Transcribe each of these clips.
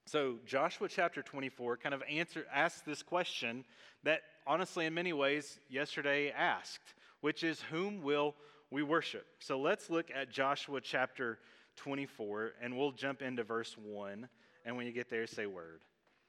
So Joshua chapter 24 kind of asks this question that honestly in many ways yesterday asked, which is whom will we worship? So let's look at Joshua chapter 24 and we'll jump into verse 1, and when you get there say word.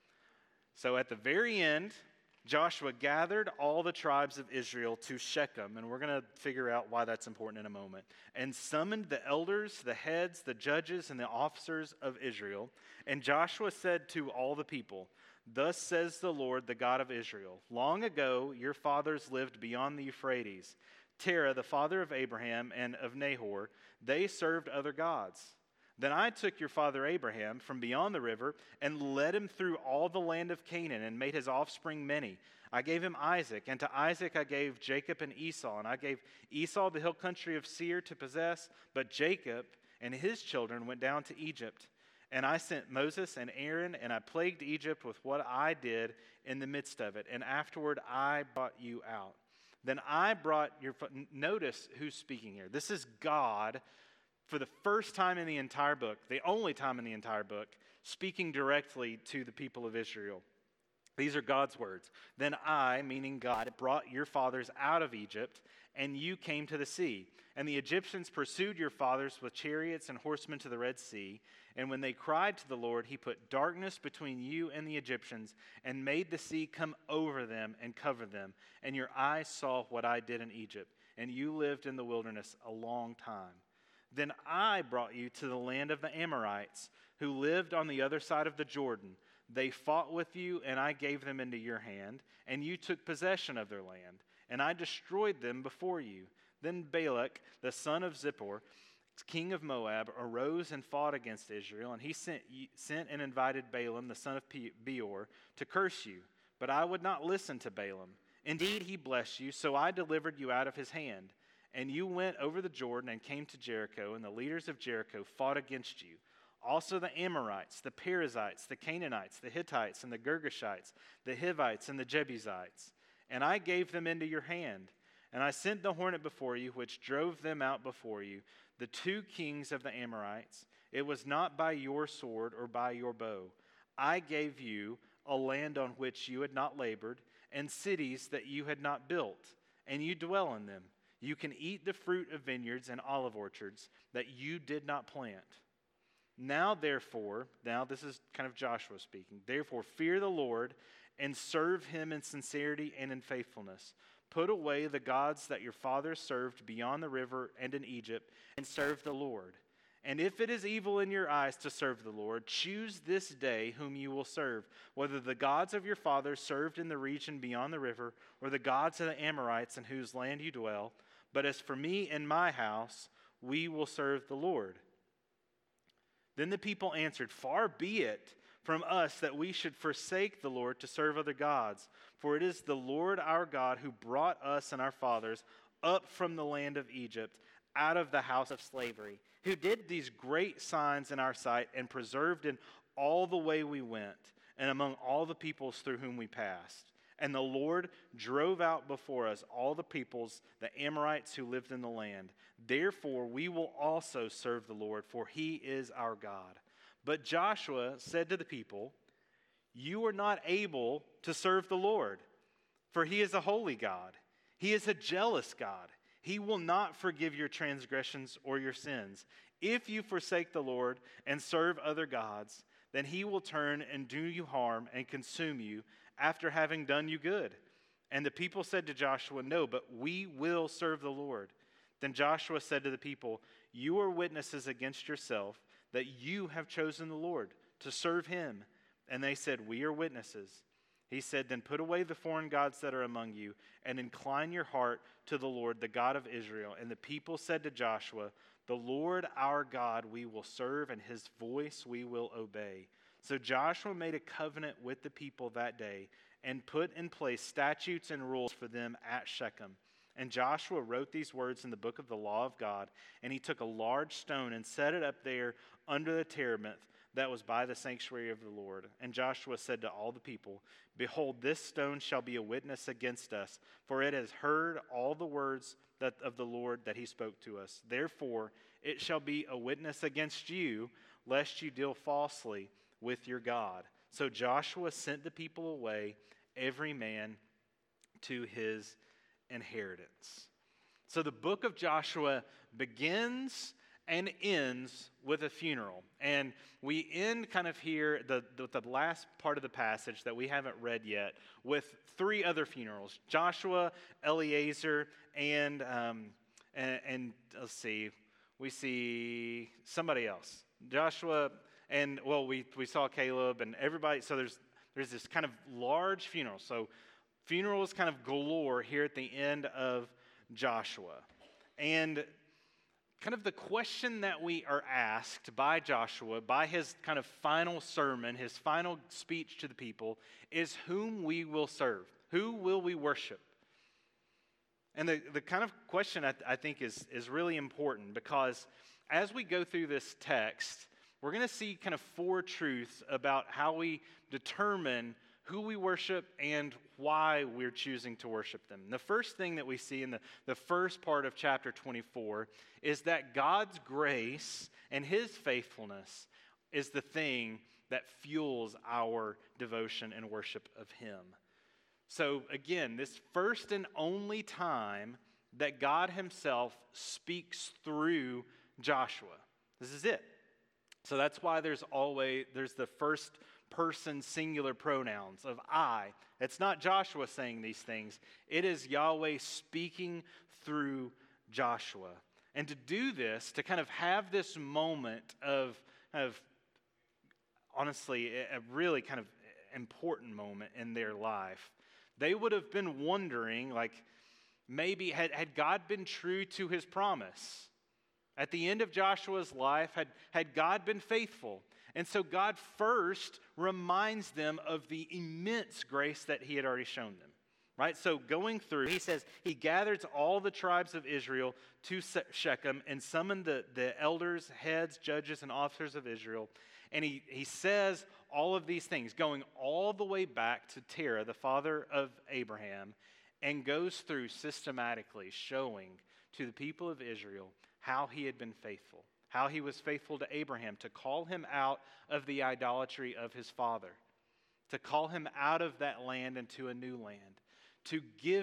So at the very end, Joshua gathered all the tribes of Israel to Shechem, and we're going to figure out why that's important in a moment, and summoned the elders, the heads, the judges, and the officers of Israel. And Joshua said to all the people, "Thus says the Lord, the God of Israel, long ago your fathers lived beyond the Euphrates. Terah, the father of Abraham and of Nahor, they served other gods. Then I took your father Abraham from beyond the river and led him through all the land of Canaan and made his offspring many. I gave him Isaac, and to Isaac I gave Jacob and Esau. And I gave Esau the hill country of Seir to possess, but Jacob and his children went down to Egypt. And I sent Moses and Aaron, and I plagued Egypt with what I did in the midst of it. And afterward I brought you out. Then I brought your..." Notice who's speaking here. This is God for the first time in the entire book, the only time in the entire book, speaking directly to the people of Israel. These are God's words. "Then I," meaning God, "brought your fathers out of Egypt, and you came to the sea. And the Egyptians pursued your fathers with chariots and horsemen to the Red Sea. And when they cried to the Lord, he put darkness between you and the Egyptians and made the sea come over them and cover them. And your eyes saw what I did in Egypt, and you lived in the wilderness a long time. Then I brought you to the land of the Amorites, who lived on the other side of the Jordan. They fought with you, and I gave them into your hand, and you took possession of their land, and I destroyed them before you. Then Balak, the son of Zippor, king of Moab, arose and fought against Israel, and he sent and invited Balaam, the son of Beor, to curse you. But I would not listen to Balaam. Indeed, he blessed you, so I delivered you out of his hand. And you went over the Jordan and came to Jericho, and the leaders of Jericho fought against you. Also the Amorites, the Perizzites, the Canaanites, the Hittites, and the Girgashites, the Hivites, and the Jebusites. And I gave them into your hand. And I sent the hornet before you, which drove them out before you, the 2 kings of the Amorites. It was not by your sword or by your bow. I gave you a land on which you had not labored, and cities that you had not built, and you dwell in them. You can eat the fruit of vineyards and olive orchards that you did not plant. Now, therefore," now this is kind of Joshua speaking, "therefore fear the Lord and serve him in sincerity and in faithfulness. Put away the gods that your fathers served beyond the river and in Egypt, and serve the Lord. And if it is evil in your eyes to serve the Lord, choose this day whom you will serve, whether the gods of your fathers served in the region beyond the river, or the gods of the Amorites in whose land you dwell. But as for me and my house, we will serve the Lord." Then the people answered, "Far be it from us that we should forsake the Lord to serve other gods. For it is the Lord our God who brought us and our fathers up from the land of Egypt, out of the house of slavery, who did these great signs in our sight and preserved in all the way we went, and among all the peoples through whom we passed. And the Lord drove out before us all the peoples, the Amorites who lived in the land. Therefore we will also serve the Lord, for he is our God." But Joshua said to the people, "You are not able to serve the Lord, for he is a holy God. He is a jealous God. He will not forgive your transgressions or your sins. If you forsake the Lord and serve other gods, then he will turn and do you harm and consume you after having done you good." And the people said to Joshua, "No, but we will serve the Lord." Then Joshua said to the people, "You are witnesses against yourself that you have chosen the Lord to serve him." And they said, "We are witnesses." He said, "Then put away the foreign gods that are among you and incline your heart to the Lord, the God of Israel." And the people said to Joshua, "The Lord our God we will serve, and his voice we will obey." So Joshua made a covenant with the people that day and put in place statutes and rules for them at Shechem. And Joshua wrote these words in the book of the law of God, and he took a large stone and set it up there under the terebinth that was by the sanctuary of the Lord. And Joshua said to all the people, "Behold, this stone shall be a witness against us, for it has heard all the words of the Lord that he spoke to us. Therefore it shall be a witness against you, lest you deal falsely with your God." So Joshua sent the people away, every man to his inheritance. So the book of Joshua begins and ends with a funeral. And we end kind of here, the last part of the passage that we haven't read yet, with three other funerals: Joshua, Eleazar, and let's see, we see somebody else. Joshua, and well, we saw Caleb and everybody. So there's this kind of large funeral. So funerals kind of galore here at the end of Joshua. And kind of the question that we are asked by Joshua, by his kind of final sermon, his final speech to the people, is whom we will serve. Who will we worship? And the kind of question I think is really important, because as we go through this text, we're going to see kind of four truths about how we determine who we worship and why we're choosing to worship them. The first thing that we see in the first part of chapter 24 is that God's grace and his faithfulness is the thing that fuels our devotion and worship of him. So again, this first and only time that God himself speaks through Joshua. This is it. So that's why there's the first person singular pronouns of I. It's not Joshua saying these things. It is Yahweh speaking through Joshua. And to do this, to kind of have this moment of honestly, a really kind of important moment in their life, they would have been wondering, like, maybe had God been true to his promise? At the end of Joshua's life, had God been faithful? And so God first reminds them of the immense grace that he had already shown them, right? So going through, he says, he gathers all the tribes of Israel to Shechem and summoned the elders, heads, judges, and officers of Israel. And he says all of these things, going all the way back to Terah, the father of Abraham, and goes through systematically showing to the people of Israel how he had been faithful. How he was faithful to Abraham to call him out of the idolatry of his father, to call him out of that land into a new land, to give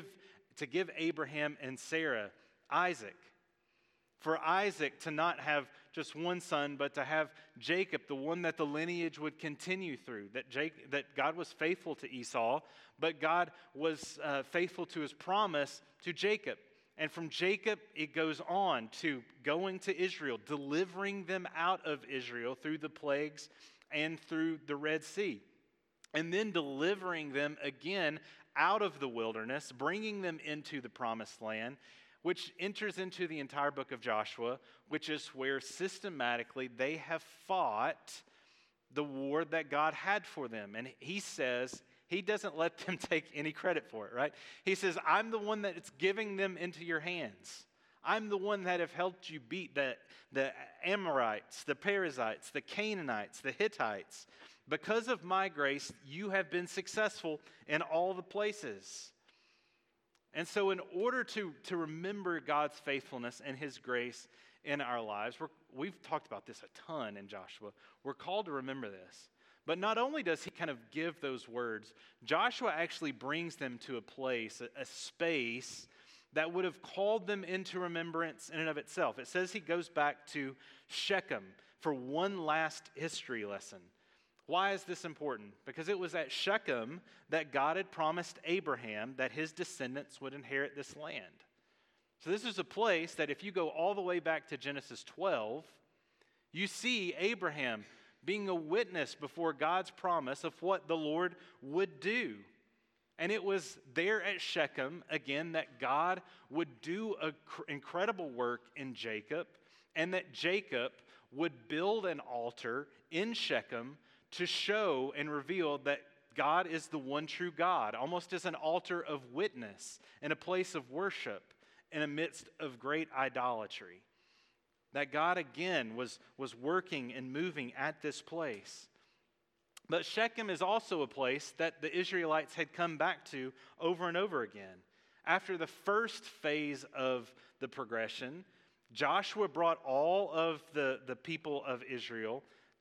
Abraham and Sarah Isaac, for Isaac to not have just one son, but to have Jacob, the one that the lineage would continue through, that God was faithful to Esau, but God was faithful to his promise to Jacob. And from Jacob, it goes on to going to Israel, delivering them out of Israel through the plagues and through the Red Sea. And then delivering them again out of the wilderness, bringing them into the promised land, which enters into the entire book of Joshua, which is where systematically they have fought the war that God had for them. And he says, he doesn't let them take any credit for it, right? He says, I'm the one that's giving them into your hands. I'm the one that have helped you beat the Amorites, the Perizzites, the Canaanites, the Hittites. Because of my grace, you have been successful in all the places. And so in order to remember God's faithfulness and his grace in our lives, we've talked about this a ton in Joshua. We're called to remember this. But not only does he kind of give those words, Joshua actually brings them to a place, a space that would have called them into remembrance in and of itself. It says he goes back to Shechem for one last history lesson. Why is this important? Because it was at Shechem that God had promised Abraham that his descendants would inherit this land. So this is a place that if you go all the way back to Genesis 12, you see Abraham being a witness before God's promise of what the Lord would do. And it was there at Shechem, again, that God would do an incredible work in Jacob, and that Jacob would build an altar in Shechem to show and reveal that God is the one true God, almost as an altar of witness and a place of worship in the midst of great idolatry. That God, again, was working and moving at this place. But Shechem is also a place that the Israelites had come back to over and over again. After the first phase of the progression, Joshua brought all of the people of Israel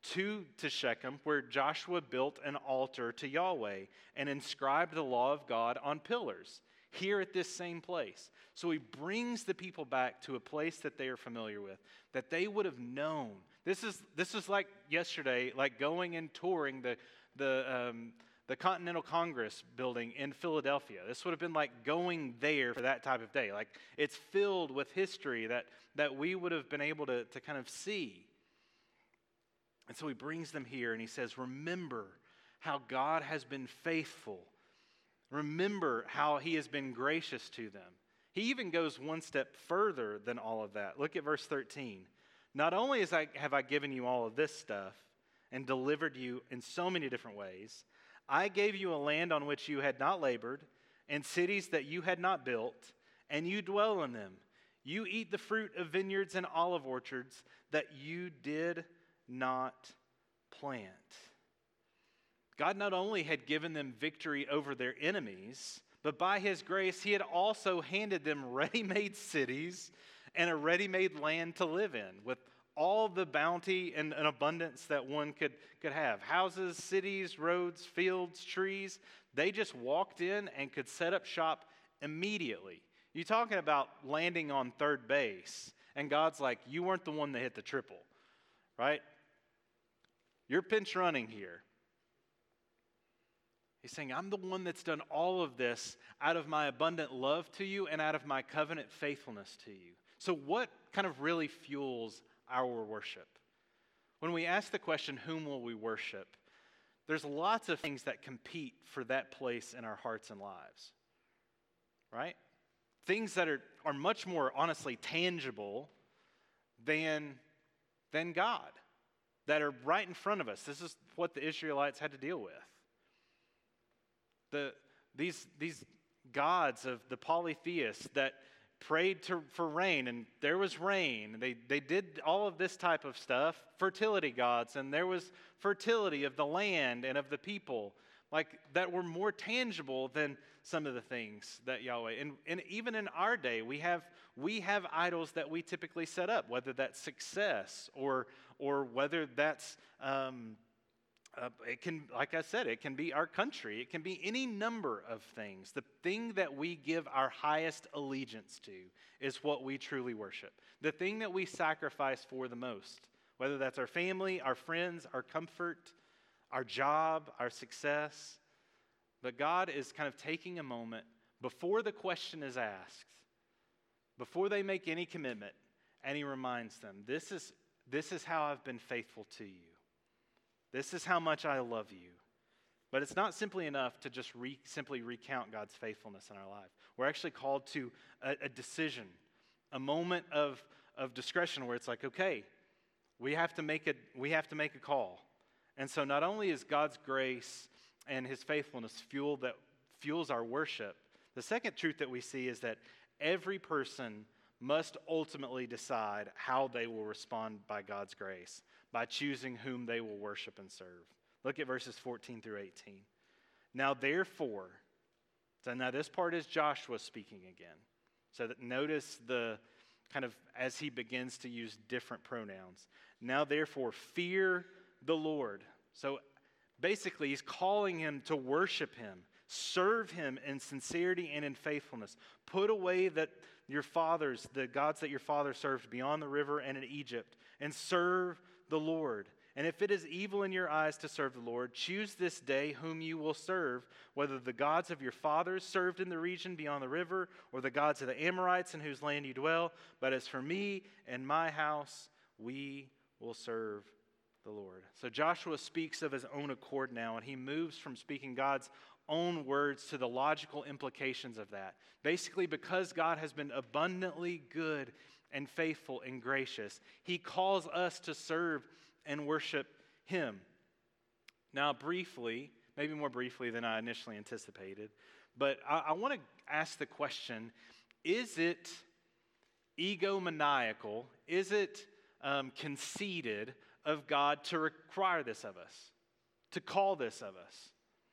to Shechem, where Joshua built an altar to Yahweh and inscribed the law of God on pillars here at this same place. So he brings the people back to a place that they are familiar with, that they would have known. This is like yesterday, like going and touring the Continental Congress building in Philadelphia. This would have been like going there for that type of day. Like, it's filled with history that we would have been able to kind of see. And so he brings them here and he says, remember how God has been faithful. Remember how he has been gracious to them. He even goes one step further than all of that. Look at verse 13. Not only have I given you all of this stuff and delivered you in so many different ways, I gave you a land on which you had not labored, and cities that you had not built, and you dwell in them. You eat the fruit of vineyards and olive orchards that you did not plant. God not only had given them victory over their enemies, but by his grace, he had also handed them ready-made cities and a ready-made land to live in with all the bounty and abundance that one could have. Houses, cities, roads, fields, trees. They just walked in and could set up shop immediately. You're talking about landing on third base, and God's like, you weren't the one that hit the triple, right? You're pinch running here. He's saying, I'm the one that's done all of this out of my abundant love to you and out of my covenant faithfulness to you. So what kind of really fuels our worship? When we ask the question, whom will we worship? There's lots of things that compete for that place in our hearts and lives, right? Things that are much more honestly tangible than God, that are right in front of us. This is what the Israelites had to deal with. These gods of the polytheists that prayed for rain, and there was rain. They did all of this type of stuff, fertility gods, and there was fertility of the land and of the people, like that were more tangible than some of the things that Yahweh. And even in our day, we have idols that we typically set up, whether that's success or whether that's it can, like I said, it can be our country. It can be any number of things. The thing that we give our highest allegiance to is what we truly worship. The thing that we sacrifice for the most, whether that's our family, our friends, our comfort, our job, our success. But God is kind of taking a moment before the question is asked, before they make any commitment, and he reminds them, this is how I've been faithful to you. This is how much I love you. But it's not simply enough to just simply recount God's faithfulness in our life. We're actually called to a decision, a moment of discretion where it's like, okay, we have to make a call. And so not only is God's grace and his faithfulness fuel that fuels our worship, the second truth that we see is that every person must ultimately decide how they will respond by God's grace, by choosing whom they will worship and serve. Look at verses 14 through 18. Now therefore, so now this part is Joshua speaking again. So that notice the kind of as he begins to use different pronouns. Now therefore, fear the Lord. So basically he's calling him to worship him, serve him in sincerity and in faithfulness. Put away the gods that your father served beyond the river and in Egypt, and serve the Lord. And if it is evil in your eyes to serve the Lord, choose this day whom you will serve, whether the gods of your fathers served in the region beyond the river, or the gods of the Amorites in whose land you dwell. But as for me and my house, we will serve the Lord. So Joshua speaks of his own accord now, and he moves from speaking God's own words to the logical implications of that. Basically, because God has been abundantly good and faithful and gracious, he calls us to serve and worship him. Now, briefly, maybe more briefly than I initially anticipated, but I want to ask the question, is it egomaniacal, is it conceited of God to require this of us, to call this of us?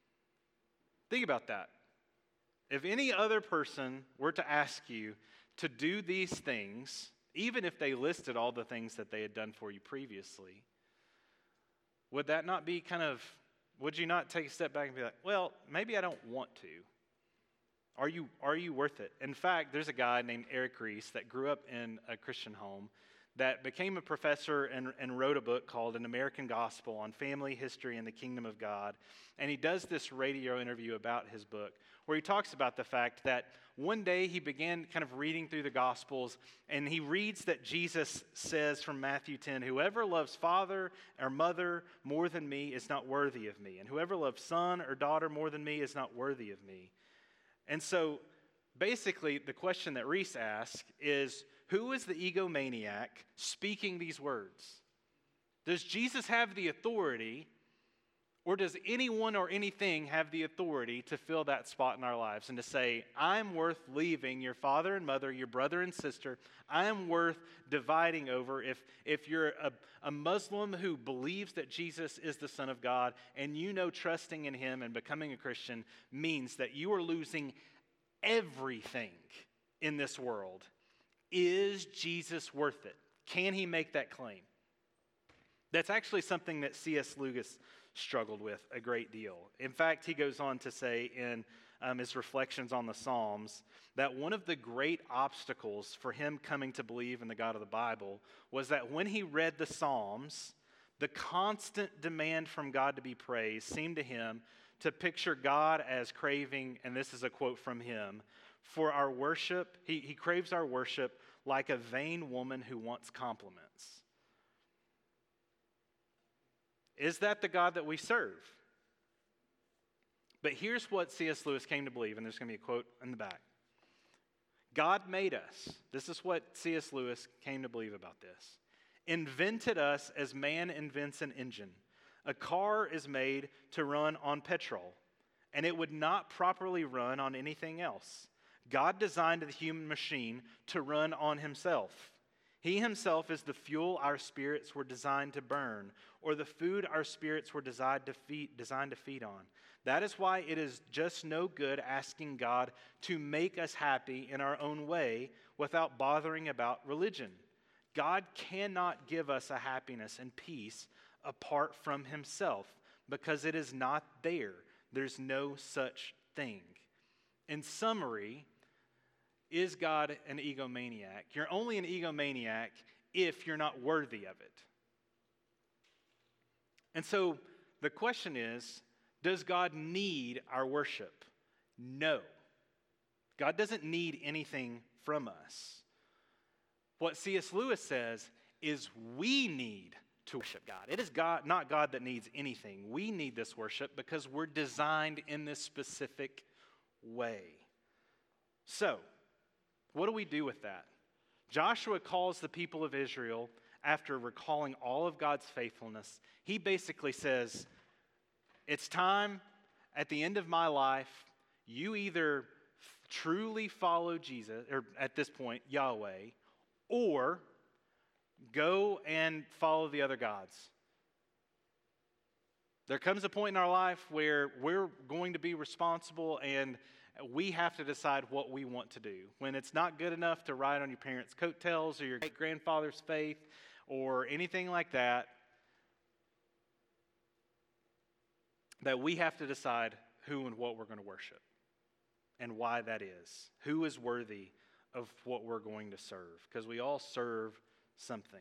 Think about that. If any other person were to ask you to do these things, even if they listed all the things that they had done for you previously, would that not be would you not take a step back and be like, well, maybe I don't want to? Are you worth it? In fact, there's a guy named Eric Rees that grew up in a Christian home that became a professor and wrote a book called An American Gospel on Family History and the Kingdom of God. And he does this radio interview about his book where he talks about the fact that one day he began kind of reading through the Gospels, and he reads that Jesus says from Matthew 10, whoever loves father or mother more than me is not worthy of me, and whoever loves son or daughter more than me is not worthy of me. And so basically the question that Rees asks is, who is the egomaniac speaking these words? Does Jesus have the authority, or does anyone or anything have the authority to fill that spot in our lives and to say, I'm worth leaving your father and mother, your brother and sister, I am worth dividing over? If you're a Muslim who believes that Jesus is the Son of God, and you know trusting in him and becoming a Christian means that you are losing everything in this world, is Jesus worth it? Can he make that claim? That's actually something that C.S. Lewis struggled with a great deal. In fact, he goes on to say in his reflections on the Psalms that one of the great obstacles for him coming to believe in the God of the Bible was that when he read the Psalms, the constant demand from God to be praised seemed to him to picture God as craving, and this is a quote from him, for our worship, he craves our worship like a vain woman who wants compliments. Is that the God that we serve? But here's what C.S. Lewis came to believe, and there's going to be a quote in the back. God made us. This is what C.S. Lewis came to believe about this. Invented us as man invents an engine. A car is made to run on petrol, and it would not properly run on anything else. God designed the human machine to run on himself. He himself is the fuel our spirits were designed to burn, or the food our spirits were designed to feed on. That is why it is just no good asking God to make us happy in our own way without bothering about religion. God cannot give us a happiness and peace apart from himself, because it is not there. There's no such thing. In summary, is God an egomaniac? You're only an egomaniac if you're not worthy of it. And so the question is, does God need our worship? No. God doesn't need anything from us. What C.S. Lewis says is we need to worship God. It is God, not God, that needs anything. We need this worship because we're designed in this specific way. So, what do we do with that? Joshua calls the people of Israel after recalling all of God's faithfulness. He basically says, it's time at the end of my life, you either truly follow Jesus, or at this point, Yahweh, or go and follow the other gods. There comes a point in our life where we're going to be responsible and we have to decide what we want to do. When it's not good enough to ride on your parents' coattails or your great-grandfather's faith or anything like that, that we have to decide who and what we're going to worship and why that is. Who is worthy of what we're going to serve? Because we all serve something.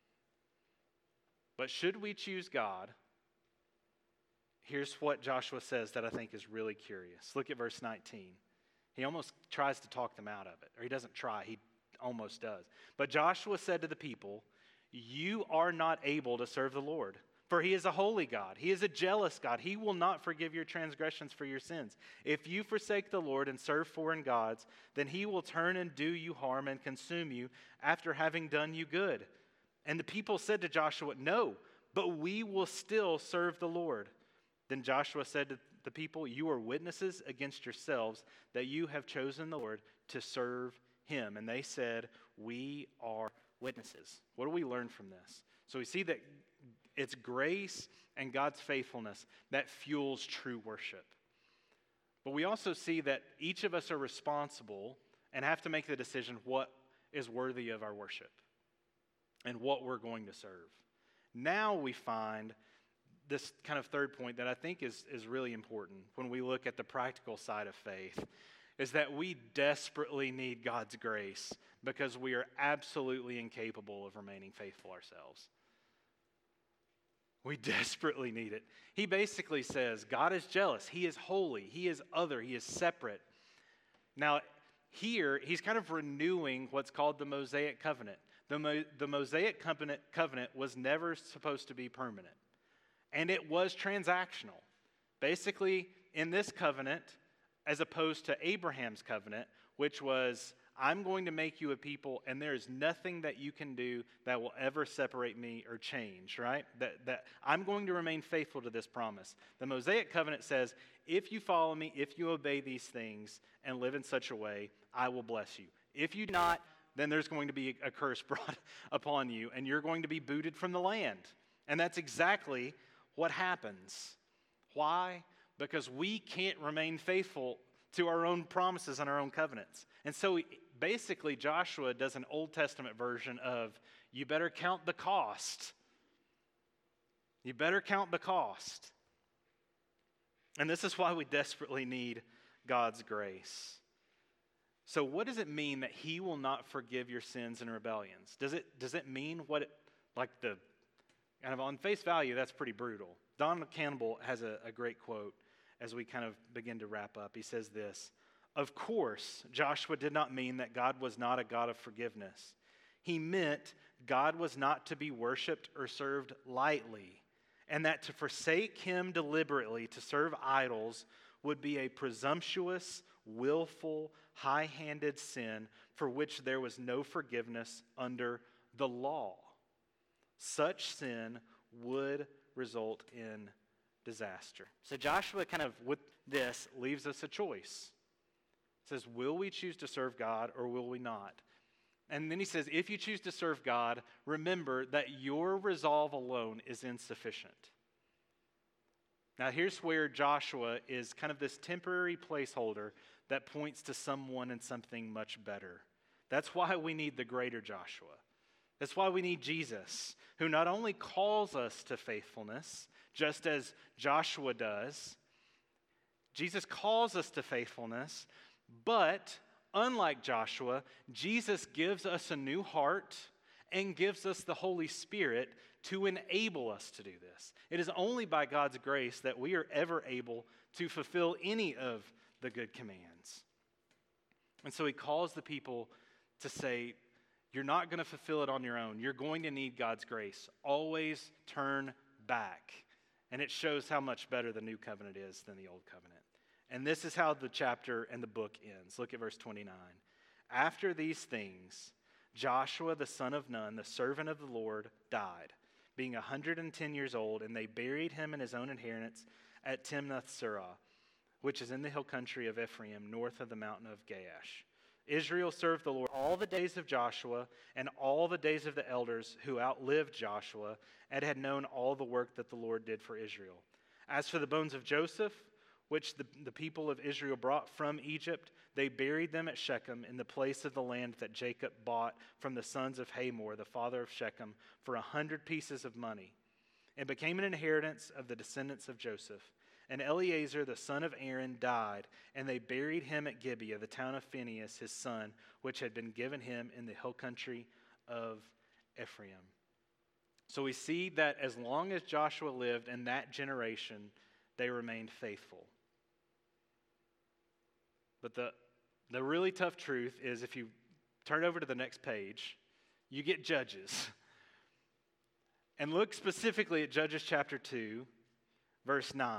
But should we choose God, here's what Joshua says that I think is really curious. Look at verse 19. He almost tries to talk them out of it. Or he doesn't try, he almost does. But Joshua said to the people, you are not able to serve the Lord, for he is a holy God. He is a jealous God. He will not forgive your transgressions for your sins. If you forsake the Lord and serve foreign gods, then he will turn and do you harm and consume you after having done you good. And the people said to Joshua, no, but we will still serve the Lord. Then Joshua said to the people, you are witnesses against yourselves that you have chosen the Lord to serve him. And they said, we are witnesses. What do we learn from this? So we see that it's grace and God's faithfulness that fuels true worship. But we also see that each of us are responsible and have to make the decision what is worthy of our worship and what we're going to serve. Now we find this kind of third point that I think is really important when we look at the practical side of faith is that we desperately need God's grace because we are absolutely incapable of remaining faithful ourselves. We desperately need it. He basically says God is jealous. He is holy. He is other. He is separate. Now, here, he's kind of renewing what's called the Mosaic covenant. The Mosaic covenant was never supposed to be permanent, and it was transactional. Basically, in this covenant, as opposed to Abraham's covenant, which was, I'm going to make you a people, and there is nothing that you can do that will ever separate me or change, right? That I'm going to remain faithful to this promise. The Mosaic covenant says, if you follow me, if you obey these things and live in such a way, I will bless you. If you do not, then there's going to be a curse brought upon you, and you're going to be booted from the land. And that's exactly what happens. Why? Because we can't remain faithful to our own promises and our own covenants. And so basically Joshua does an Old Testament version of, you better count the cost. You better count the cost. And this is why we desperately need God's grace. So what does it mean that he will not forgive your sins and rebellions? Does it mean kind of on face value, that's pretty brutal. Don Campbell has a great quote as we kind of begin to wrap up. He says this, of course, Joshua did not mean that God was not a God of forgiveness. He meant God was not to be worshiped or served lightly, and that to forsake him deliberately to serve idols would be a presumptuous, willful, high-handed sin for which there was no forgiveness under the law. Such sin would result in disaster. So Joshua kind of, with this, leaves us a choice. He says, will we choose to serve God or will we not? And then he says, if you choose to serve God, remember that your resolve alone is insufficient. Now here's where Joshua is kind of this temporary placeholder that points to someone and something much better. That's why we need the greater Joshua. That's why we need Jesus, who not only calls us to faithfulness, just as Joshua does. Jesus calls us to faithfulness, but unlike Joshua, Jesus gives us a new heart and gives us the Holy Spirit to enable us to do this. It is only by God's grace that we are ever able to fulfill any of the good commands. And so he calls the people to say, you're not going to fulfill it on your own. You're going to need God's grace. Always turn back. And it shows how much better the new covenant is than the old covenant. And this is how the chapter and the book ends. Look at verse 29. After these things, Joshua the son of Nun, the servant of the Lord, died, being 110 years old, and they buried him in his own inheritance at Timnath-serah, which is in the hill country of Ephraim, north of the mountain of Gaash. Israel served the Lord all the days of Joshua and all the days of the elders who outlived Joshua and had known all the work that the Lord did for Israel. As for the bones of Joseph, which the people of Israel brought from Egypt, they buried them at Shechem in the place of the land that Jacob bought from the sons of Hamor, the father of Shechem, for 100 pieces of money, and became an inheritance of the descendants of Joseph. And Eleazar, the son of Aaron, died, and they buried him at Gibeah, the town of Phinehas, his son, which had been given him in the hill country of Ephraim. So we see that as long as Joshua lived in that generation, they remained faithful. But the really tough truth is if you turn over to the next page, you get Judges. And look specifically at Judges chapter 2, verse 9.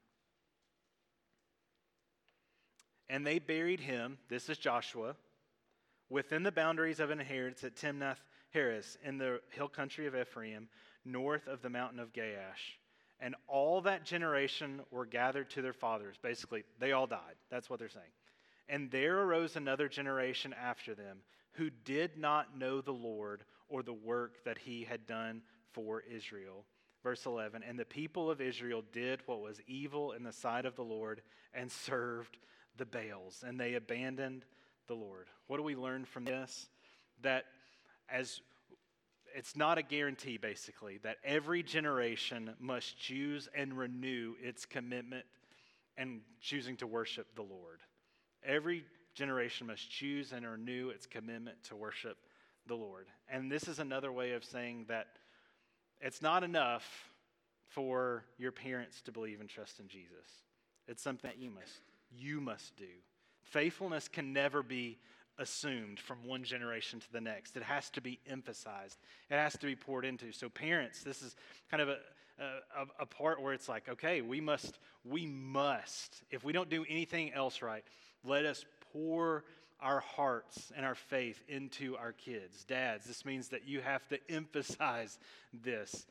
And they buried him, this is Joshua, within the boundaries of an inheritance at Timnath-heres in the hill country of Ephraim, north of the mountain of Gaash. And all that generation were gathered to their fathers. Basically, they all died. That's what they're saying. And there arose another generation after them who did not know the Lord or the work that he had done for Israel. Verse 11, and the people of Israel did what was evil in the sight of the Lord and served the Baals, and they abandoned the Lord. What do we learn from this? That as it's not a guarantee, basically, that every generation must choose and renew its commitment and choosing to worship the Lord. Every generation must choose and renew its commitment to worship the Lord. And this is another way of saying that it's not enough for your parents to believe and trust in Jesus. It's something that you must do. Faithfulness can never be assumed from one generation to the next. It has to be emphasized. It has to be poured into. So parents, this is kind of a part where it's like, okay, we must, if we don't do anything else right, let us pour our hearts and our faith into our kids. Dads, this means that you have to emphasize this.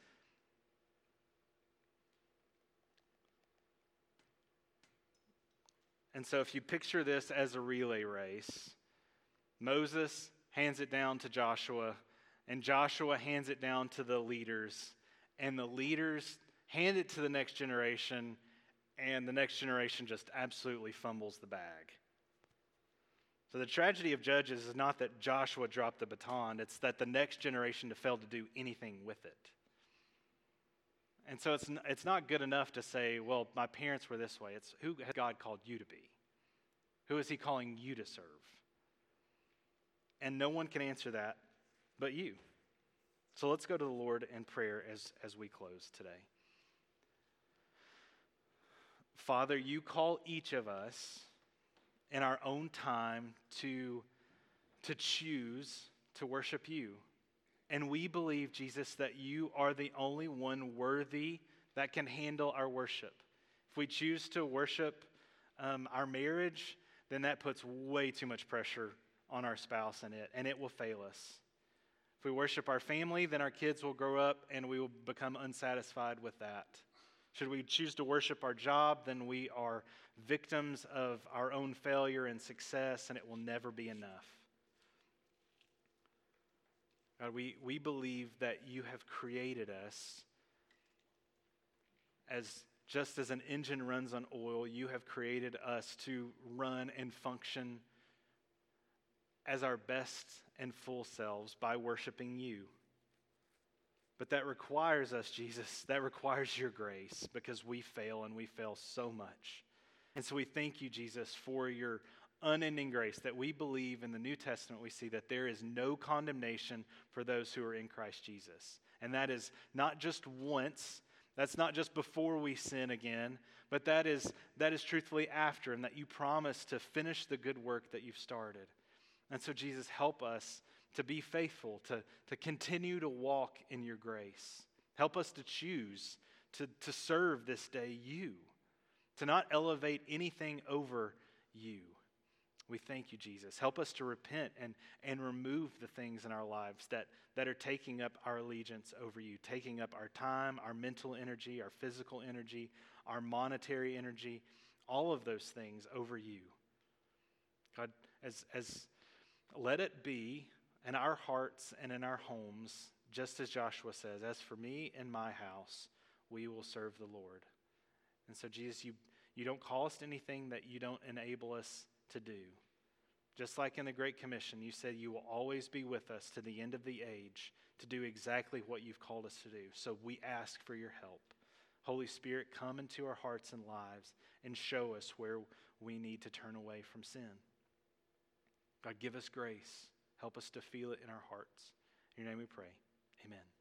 And so if you picture this as a relay race, Moses hands it down to Joshua, and Joshua hands it down to the leaders, and the leaders hand it to the next generation, and the next generation just absolutely fumbles the bag. So the tragedy of Judges is not that Joshua dropped the baton, it's that the next generation failed to do anything with it. And so it's not good enough to say, well, my parents were this way. It's who has God called you to be? Who is he calling you to serve? And no one can answer that but you. So let's go to the Lord in prayer as we close today. Father, you call each of us in our own time to choose to worship you. And we believe, Jesus, that you are the only one worthy that can handle our worship. If we choose to worship our marriage, then that puts way too much pressure on our spouse and it will fail us. If we worship our family, then our kids will grow up and we will become unsatisfied with that. Should we choose to worship our job, then we are victims of our own failure and success, and it will never be enough. God, we believe that you have created us as just as an engine runs on oil, you have created us to run and function as our best and full selves by worshiping you. But that requires us, Jesus, that requires your grace because we fail and we fail so much. And so we thank you, Jesus, for your unending grace that we believe in the New Testament. We see that there is no condemnation for those who are in Christ Jesus. And that is not just once, that's not just before we sin again, but that is truthfully after, and that you promise to finish the good work that you've started. And so, Jesus, help us to be faithful, to continue to walk in your grace. Help us to choose to serve this day you, to not elevate anything over you. We thank you, Jesus. Help us to repent and remove the things in our lives that are taking up our allegiance over you, taking up our time, our mental energy, our physical energy, our monetary energy, all of those things over you. God, as let it be in our hearts and in our homes, just as Joshua says, as for me and my house, we will serve the Lord. And so, Jesus, you don't call us to anything that you don't enable us to do. Just like in the Great Commission, you said you will always be with us to the end of the age to do exactly what you've called us to do. So we ask for your help. Holy Spirit, come into our hearts and lives and show us where we need to turn away from sin. God, give us grace. Help us to feel it in our hearts. In your name we pray. Amen.